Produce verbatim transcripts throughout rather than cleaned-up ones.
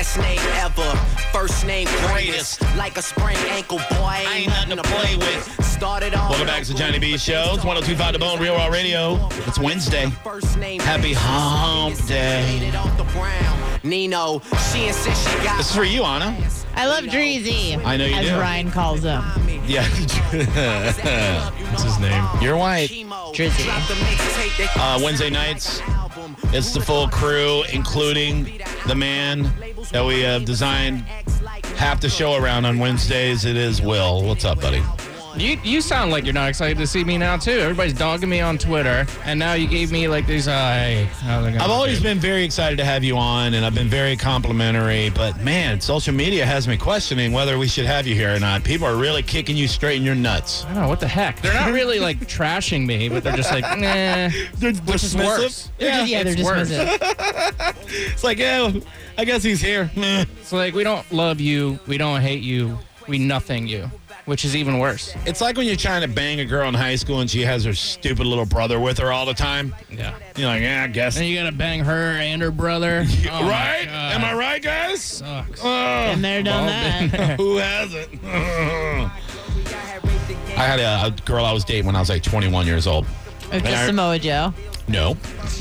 last name ever. First name greatest. Like a sprained ankle, boy. Ain't nothing to play with. Started off. Welcome back to the Johnny B Show. It's one oh two point five The Bone, Real Raw Radio. It's Wednesday. Happy Hump Day. Nino, she insists she got. This is for you, Anna. I love Dreezy. I know you as do. Ryan calls him. Yeah. What's his name? You're white. Drizzy. Uh, Wednesday nights, it's the full crew, including the man that we have designed half the show around on Wednesdays. It is Will. What's up, buddy? You you sound like you're not excited to see me now, too. Everybody's dogging me on Twitter, and now you gave me, like, these, uh, hey, how's it going? I've always been very excited to have you on, and I've been very complimentary, but, man, social media has me questioning whether we should have you here or not. People are really kicking you straight in your nuts. I don't know, what the heck? They're not really, like, trashing me, but they're just like, nah. They're Which is worse. They're just, yeah, they're it's worse. dismissive. It's like, yeah, I guess he's here. Meh. It's like, we don't love you, we don't hate you, we nothing you. Which is even worse. It's like when you're trying to bang a girl in high school and she has her stupid little brother with her all the time. Yeah. You're like, yeah, I guess. And you gotta bang her and her brother. Oh right? Am I right, guys? Sucks. Uh, Been there, done that. who hasn't? I had a, a girl I was dating when I was like twenty-one years old. It's I- just Samoa Joe. No.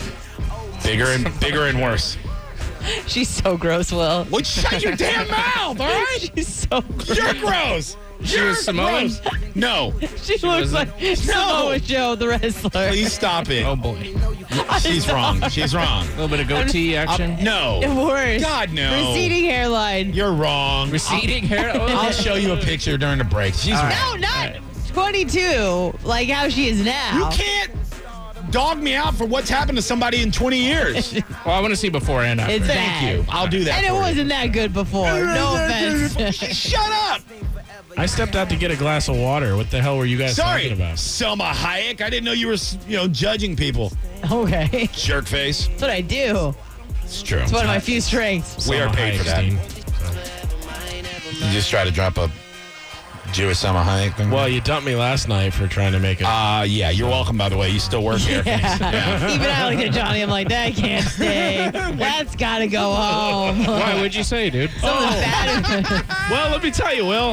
Bigger and bigger and worse. She's so gross, Will. Well, shut your damn mouth, all right? She's so gross. You're gross. She You're was Samoan? gross. No. She looks wasn't- like Samoa Joe, the wrestler. Please stop it. Oh, boy. She's wrong. She's wrong. A little bit of goatee action. Uh, no. Worse. God, no. Receding hairline. You're wrong. Receding hair. Oh. I'll show you a picture during the break. She's All wrong. right. No, not twenty-two, like how she is now. You can't dog me out for what's happened to somebody in twenty years. Well, I want to see before and after. It's Thank bad. you. I'll do that And it for you. wasn't that good before. No offense. Shut up. I stepped out to get a glass of water. What the hell were you guys Sorry, talking about? Selma Hayek. I didn't know you were, you know, judging people. Okay. Jerk face. That's what I do. It's true. It's one of my few strengths. We are Selma paid for that. Hayek-stein. You just try to drop a Jewish Selma Hayek thing? Well, you dumped me last night for trying to make it. Uh, yeah, you're welcome, by the way. You still work here. Yeah. Even I look at Johnny, I'm like, that can't stay. That's got to go home. Why? What'd you say, dude? Something bad. well, let me tell you, Will.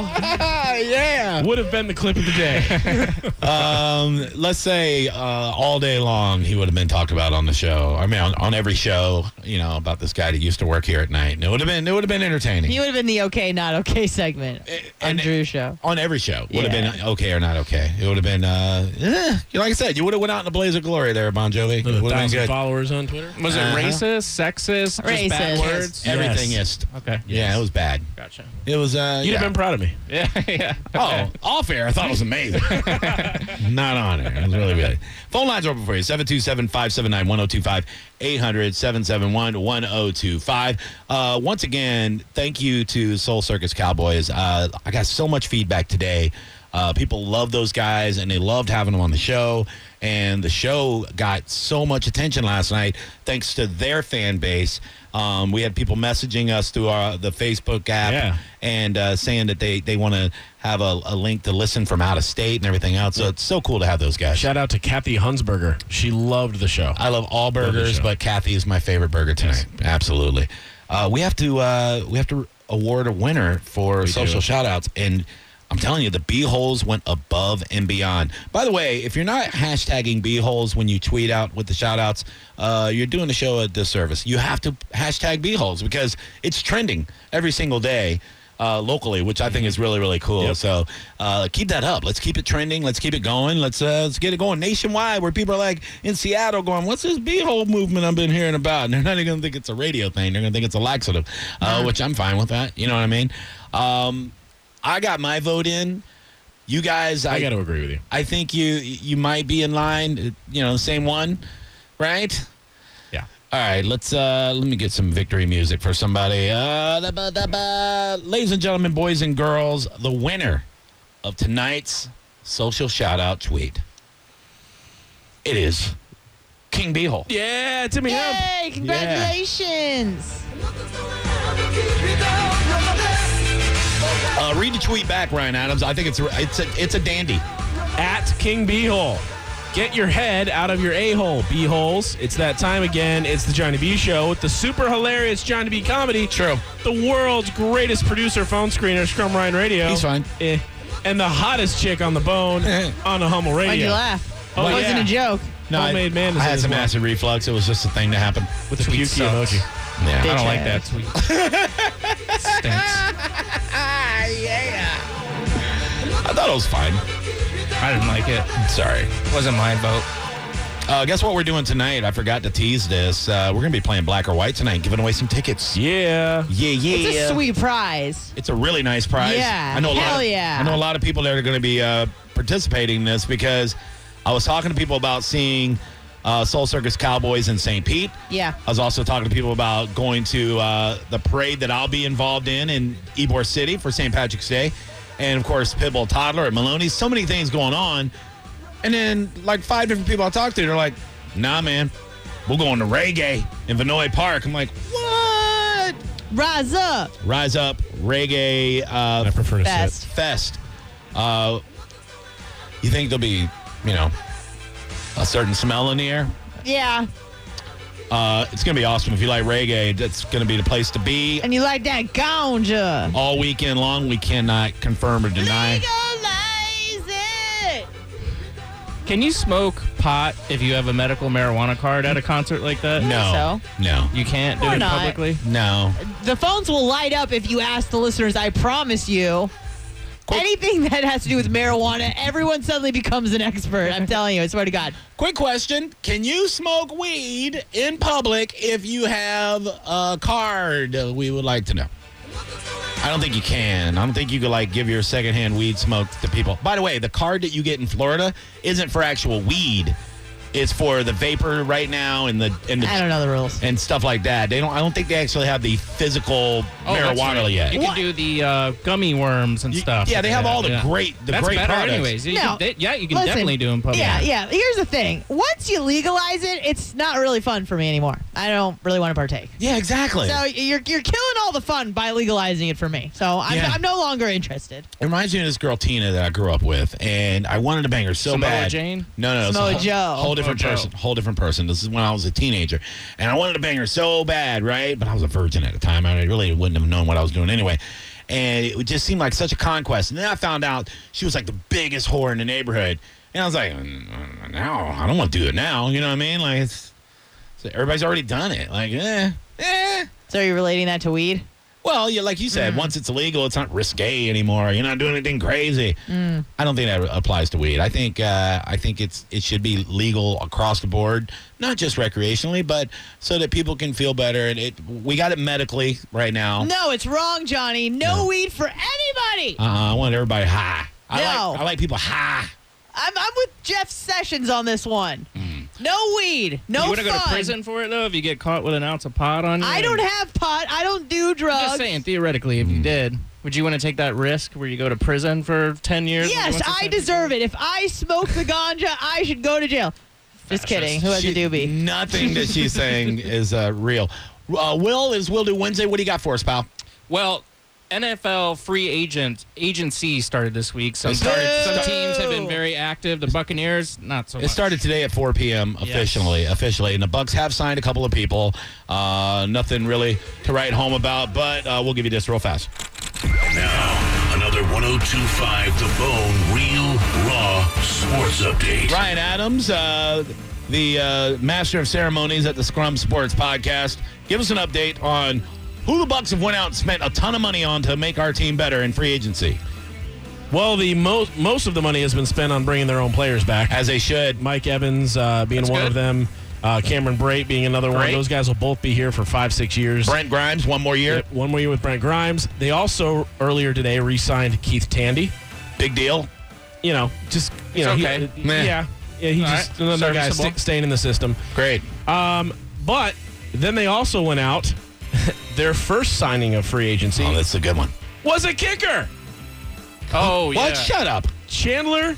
yeah. Would have been the clip of the day. Um, let's say uh, all day long he would have been talked about on the show. I mean, on, on every show, you know, about this guy that used to work here at night. And it would have been, it would have been entertaining. He would have been the okay, not okay segment on And- Drew's show. On every show. Would Yeah. have been okay or not okay. It would have been, uh, eh, like I said, you would have went out in a blaze of glory there, Bon Jovi. It With a would have been thousand good. followers on Twitter. Was it Uh-huh. racist, sexist, just Racist. bad words? Everything Yes. is. Okay. Yeah, it was bad. Gotcha. It was, uh, You'd yeah. have been proud of me. Yeah, yeah. Oh, off air. I thought it was amazing. Not on air. It was really good. Phone lines are open for you. seven two seven, five seven nine, one oh two five. eight hundred, seven seven one, one oh two five. Uh, once again, thank you to Soul Circus Cowboys. Uh, I got so much feedback today. Uh, people love those guys, and they loved having them on the show. And the show got so much attention last night thanks to their fan base. Um, we had people messaging us through our, the Facebook app Yeah. and uh, saying that they, they want to have a, a link to listen from out of state and everything else. So it's so cool to have those guys. Shout out to Kathy Hunsberger. She loved the show. I love all burgers, show. but Kathy is my favorite burger tonight. Absolutely. Uh, we have to uh, we have to award a winner for We social do. shout outs. And I'm telling you, the B-holes went above and beyond. By the way, if you're not hashtagging B-holes when you tweet out with the shout outs, uh, you're doing the show a disservice. You have to hashtag B-holes because it's trending every single day. Uh, locally, which I think is really, really cool. Yep. So uh, keep that up. Let's keep it trending. Let's keep it going. Let's uh, let's get it going nationwide where people are like in Seattle going, what's this B-hole movement I've been hearing about? And they're not even going to think it's a radio thing. They're going to think it's a laxative, uh, which I'm fine with that. You know what I mean? Um, I got my vote in. You guys, I, I got to agree with you. I think you you might be in line. You know, the same one, right? Yeah. All right, let's uh, let me get some victory music for somebody. Uh, da, ba, da, ba. Ladies and gentlemen, boys and girls, the winner of tonight's social shout-out tweet. It is King B-hole. Yeah, Timmy Hemp. Yay! Congratulations! Uh, read the tweet back, Ryan Adams. I think it's a, it's a it's a dandy. At King Beehole. Get your head out of your a-hole, b-holes. It's that time again. It's the Johnny B Show with the super hilarious Johnny B comedy. True. The world's greatest producer, phone screener, Scrum Ryan Radio. He's fine. Eh. And the hottest chick on the bone on the Hummel Radio. Why'd you laugh? Oh, it wasn't yeah. a joke. No, I, Homemade man I had is some well. acid reflux. It was just a thing that happened. With the Tweet pukey sucks. emoji. Yeah. I don't Bitch like that ass. tweet. Stinks. I thought it was fine. I didn't like it. Sorry. Wasn't my vote. Uh, guess what we're doing tonight? I forgot to tease this. Uh, we're going to be playing Black or White tonight, giving away some tickets. Yeah. Yeah, yeah. It's a sweet prize. It's a really nice prize. Yeah, I know a lot hell of, yeah. I know a lot of people that are going to be uh, participating in this because I was talking to people about seeing uh, Soul Circus Cowboys in Saint Pete. Yeah. I was also talking to people about going to uh, the parade that I'll be involved in in Ybor City for Saint Patrick's Day. And, of course, Pitbull Toddler at Maloney's. So many things going on. And then, like, five different people I talked to, they're like, nah, man, we're going to reggae in Vinoy Park. I'm like, what? Rise up. Rise Up Reggae uh, I prefer to Fest. sit. Fest. Uh, you think there'll be, you know, a certain smell in the air? Yeah. Uh, it's going to be awesome. If you like reggae, that's going to be the place to be. And you like that ganja. All weekend long, we cannot confirm or deny. Legalize it. Can you smoke pot if you have a medical marijuana card at a concert like that? No. No. You can't do Or it not. publicly? No. The phones will light up if you ask the listeners. I promise you. Quick- Anything that has to do with marijuana, everyone suddenly becomes an expert. I'm telling you. I swear to God. Quick question. Can you smoke weed in public if you have a card? Uh, We would like to know. I don't think you can. I don't think you could, like, give your secondhand weed smoke to people. By the way, the card that you get in Florida isn't for actual weed. It's for the vapor right now and the and the I don't know the rules. and stuff like that. They don't. I don't think they actually have the physical Oh, that's marijuana right. yet. You can do the uh, gummy worms and You- stuff. yeah, they have all the Yeah. great the That's great better products. anyways. You No. can, they, yeah, you can Listen, definitely do them public. Yeah, yeah. Here's the thing. Once you legalize it, it's not really fun for me anymore. I don't really want to partake. Yeah, exactly. So you're you're killing all the fun by legalizing it for me. So I'm, Yeah. I'm no longer interested. It reminds me of this girl Tina that I grew up with, and I wanted to bang her so Samoa bad. Jane? No, no, no. Samoa it's a Joe. Whole, whole different Samoa Joe. person. Whole different person. This is when I was a teenager, and I wanted to bang her so bad, right? But I was a virgin at the time. I really wouldn't have known what I was doing anyway. And it just seemed like such a conquest. And then I found out she was like the biggest whore in the neighborhood, and I was like, "Mm, now I don't want to do it now. You know what I mean? Like it's, it's everybody's already done it. Like, eh, eh. So you're relating that to weed? Well, yeah, like you said, once it's illegal, it's not risque anymore. You're not doing anything crazy. I don't think that applies to weed. I think uh, I think it's it should be legal across the board, not just recreationally, but so that people can feel better. And it we got it medically right now. No, it's wrong, Johnny. No, weed for anybody. Uh, I want everybody high. I No. like I like people high. I'm, I'm with Jeff Sessions on this one. No weed. No you want to fun. go to prison for it, though, if you get caught with an ounce of pot on you? I don't have pot. I don't do drugs. I'm just saying, theoretically, if you did, would you want to take that risk where you go to prison for ten years? Yes, I deserve it. If I smoke the ganja, I should go to jail. Just kidding. Who has She- a doobie? Nothing that she's saying is uh, real. Uh, Will is Will Do Wednesday. What do you got for us, pal? Well, N F L free agent agency started this week. Some It started- some teams have been very active. The Buccaneers, not so It much. started today at four p.m. officially, officially, and the Bucks have signed a couple of people. Uh, nothing really to write home about, but uh, we'll give you this real fast. Now, another one oh two point five The Bone Real Raw Sports Update. Ryan Adams, uh, the uh, master of ceremonies at the Scrum Sports Podcast, give us an update on who the Bucks have went out and spent a ton of money on to make our team better in free agency, Well, the most most of the money has been spent on bringing their own players back. as they should. Mike Evans uh, being That's one good. of them. Uh, Cameron Brate being another one. Great. Those guys will both be here for five, six years. Brent Grimes, one more year. Yep, one more year with Brent Grimes. They also, earlier today, re-signed Keith Tandy. Big deal. You know, just, you It's know. he- okay. uh, Meh. yeah. Yeah, he's All just right. another guy Serviceable. st- staying in the system. Great. Um, but then they also went out. Their first signing of free agency Oh, that's a good one. was a kicker. Oh, yeah. What? Shut up. Chandler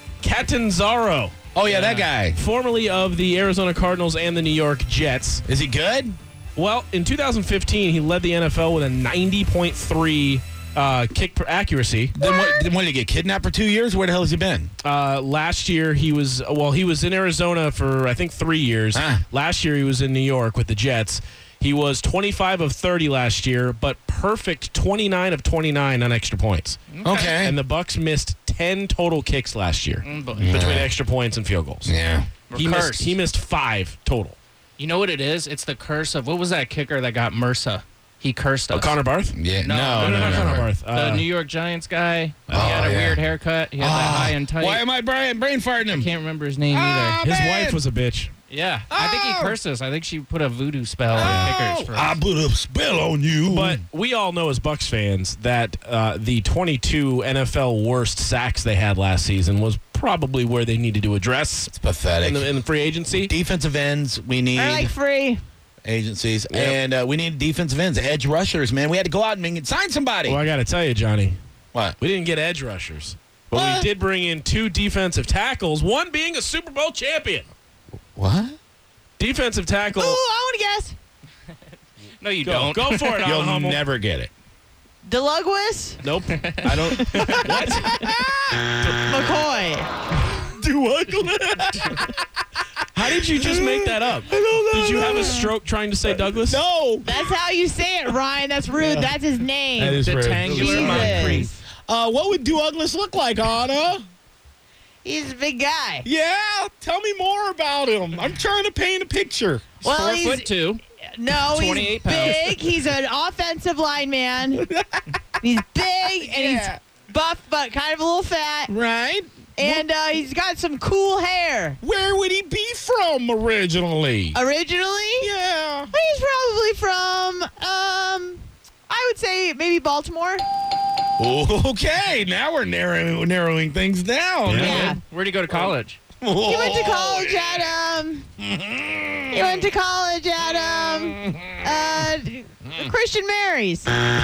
Catanzaro, Oh, yeah, that guy. formerly of the Arizona Cardinals and the New York Jets. Is he good? Well, in two thousand fifteen, he led the N F L with a ninety point three uh, kick per accuracy. Then what, then what, did he get kidnapped for two years? Where the hell has he been? Uh, last year he was well, he was in Arizona for I think three years. Ah. Last year he was in New York with the Jets. He was twenty-five of thirty last year, but perfect twenty-nine of twenty-nine on extra points. Okay. And the Bucks missed ten total kicks last year Mm, boy. between extra points and field goals. Yeah. He We're missed, cursed. he missed five total. You know what it is? It's the curse of, what was that kicker that got MRSA? He cursed us. Oh, Connor Barth? Yeah. No, No, no, no, not no. Connor no. Barth. The Uh, New York Giants guy. Oh, he had a yeah. weird haircut. He had that high and tight. Why am I brain, brain farting him? I can't remember his name Ah, either. his man. wife was a bitch. Yeah, I think he Oh. cursed us. I think she put a voodoo spell on kickers for I us. put a spell on you. But we all know as Bucks fans that uh, the twenty-two N F L worst sacks they had last season was probably where they needed to address it's pathetic. in the, in the free agency. Defensive ends, we need I like free. agencies, Yep. and uh, we need defensive ends, edge rushers. Man, we had to go out and sign somebody. Well, I got to tell you, Johnny, What? we didn't get edge rushers, but What? we did bring in two defensive tackles, one being a Super Bowl champion. What? Defensive tackle. Ooh, I want to guess. No, you Go, don't. go for it, You'll Alan Hummel. never get it. DeLugwis, Nope. I don't. What? McCoy. How did you just make that up? I don't know. Did you have a stroke trying to say Douglas? No. That's how you say it, Ryan. That's rude. That's his name. That is The rude. tangular Jesus. concrete. Uh, what would Douglas look like, Anna? He's a big guy. Yeah, tell me more about him. I'm trying to paint a picture. Well, Four he's foot two. no, he's twenty-eight pounds. big. He's an offensive lineman. He's big and Yeah. he's buff, but kind of a little fat. Right? And uh, he's got some cool hair. Where would he be from originally? Originally, Yeah. he's probably from, um, I would say maybe Baltimore. Okay, now we're narrowing, narrowing things down. Yeah. Where'd he go to college? He went to college at um. He went to college at um. Uh, Christian Mary's.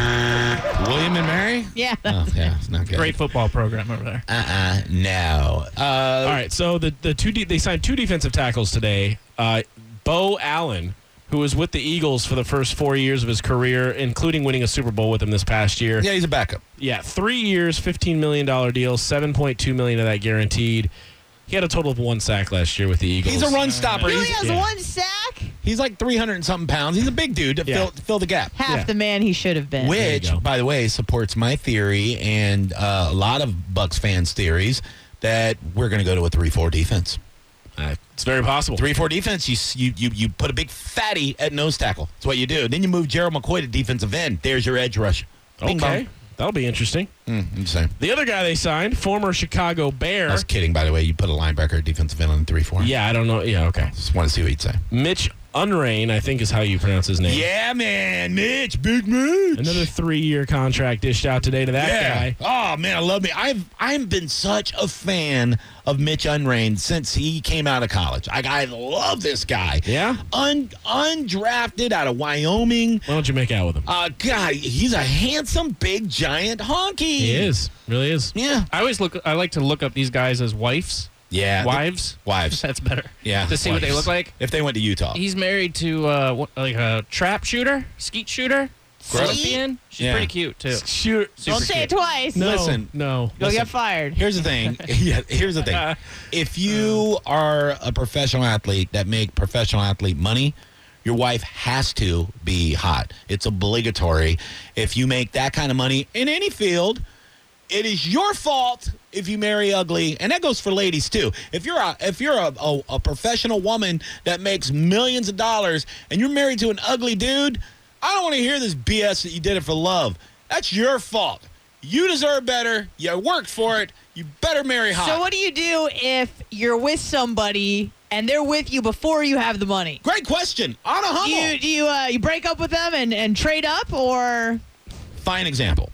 William and Mary? Yeah. Oh, yeah, it's not good. Great football program over there. Uh-uh, no. Uh, All right, so the the two de- they signed two defensive tackles today. Uh, Bo Allen, who was with the Eagles for the first four years of his career, including winning a Super Bowl with them this past year. Yeah, he's a backup. Yeah, three years, fifteen million dollars deal, seven point two million dollars of that guaranteed. He had a total of one sack last year with the Eagles. He's a run stopper. He only He's, has yeah. one sack. he's like three hundred and something pounds. He's a big dude to Yeah. fill, fill the gap. Half Yeah. the man he should have been. There you Which, go. by the way, supports my theory and uh, a lot of Bucks fans' theories that we're going to go to a three four defense. Uh, it's very possible. three four defense, you, s- you you you put a big fatty at nose tackle. That's what you do. Then you move Gerald McCoy to defensive end. There's your edge rush. Bing Okay, bong. that'll be interesting. Mm, I'm just saying. The other guy they signed, former Chicago Bear. I was kidding, by the way. You put a linebacker at defensive end on three four. Yeah, I don't know. Yeah, okay. Just want to see what you'd say. Mitch Unrain, I think is how you pronounce his name. Yeah, man. Mitch. Big Mitch. Another three-year contract dished out today to that yeah. guy. Oh man, I love me. I've I've been such a fan of Mitch Unrain since he came out of college. I, I love this guy. Yeah? Un, undrafted out of Wyoming. Why don't you make out with him? Uh, God, he's a handsome, big, giant honky. He is. Really is. Yeah. I always look. I like to look up these guys as wives. Yeah. Wives. Wives. That's better. Yeah. To see what they wives. look like. If they went to Utah. He's married to uh, what, like a trap shooter, skeet shooter, Gross. Olympian. She's Yeah. pretty cute too. Shoot. Don't Super say it cute. twice. No. Listen. No. You'll listen. get fired. Here's the thing. yeah, here's the thing. If you are a professional athlete that make professional athlete money, your wife has to be hot. It's obligatory. If you make that kind of money in any field, it is your fault if you marry ugly, and that goes for ladies too. If you're a if you're a, a, a professional woman that makes millions of dollars and you're married to an ugly dude, I don't want to hear this B S that you did it for love. That's your fault. You deserve better. You worked for it. You better marry hot. So what do you do if you're with somebody and they're with you before you have the money? Great question. Anna Do Hummel. you do you uh, you break up with them and, and trade up, or Fine example.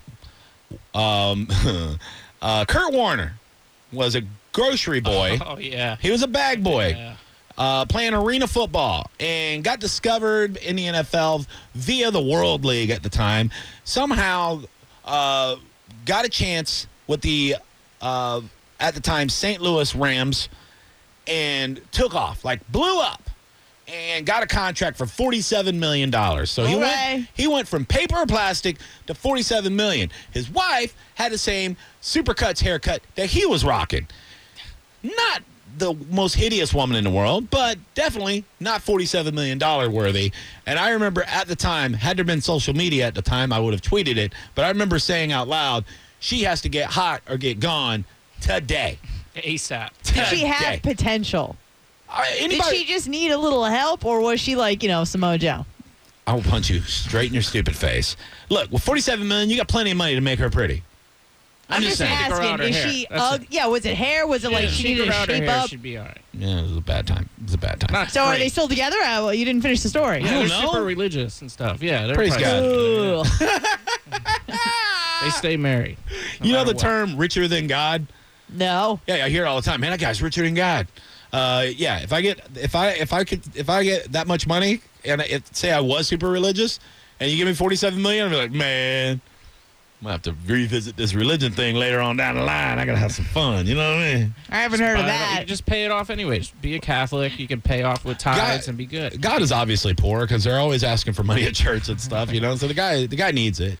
Um, uh, Kurt Warner was a grocery boy. Oh yeah. He was a bag boy. Yeah. Uh, playing arena football and got discovered in the N F L via the World League at the time. Somehow uh, got a chance with the, uh, at the time, Saint Louis Rams and took off, like blew up. and got a contract for forty-seven million dollars. So he Okay. went he went from paper or plastic to forty-seven million dollars. His wife had the same Supercuts haircut that he was rocking. Not the most hideous woman in the world, but definitely not forty-seven million dollars worthy. And I remember at the time, had there been social media at the time, I would have tweeted it, but I remember saying out loud, she has to get hot or get gone today. ASAP. Did she Today. have potential? Uh, Did anybody, she just need a little help, or was she like, you know, Samoa Joe? I will punch you straight in your stupid face. Look, with forty-seven million dollars, you got plenty of money to make her pretty. I'm, I'm just just saying. Take her out asking, her is hair. she, That's ug- it. yeah, was it hair? Was it like she She needed grew to out her shape hair, up? she'd be all right. Yeah, it was a bad time. It was a bad time. Not So are great. they still together? Uh, well, you didn't finish the story. Yeah, I they're don't know. super religious and stuff. Yeah, they're Praise probably- God. Ugh. They stay married. no You know matter the what. term richer than God? No. Yeah, I hear it all the time. Man, that guy's richer than God. Uh, yeah, if I get if I if I could if I get that much money and I, if, say I was super religious and you give me forty-seven million, I'd be like, man, I'm gonna have to revisit this religion thing later on down the line. I gotta have some fun. You know what I mean? I haven't heard of Buy it up. You that. can just pay it off anyways. Be a Catholic. You can pay off with tithes God- and be good. God is obviously poor because they're always asking for money at church and stuff. You know, so the guy the guy needs it.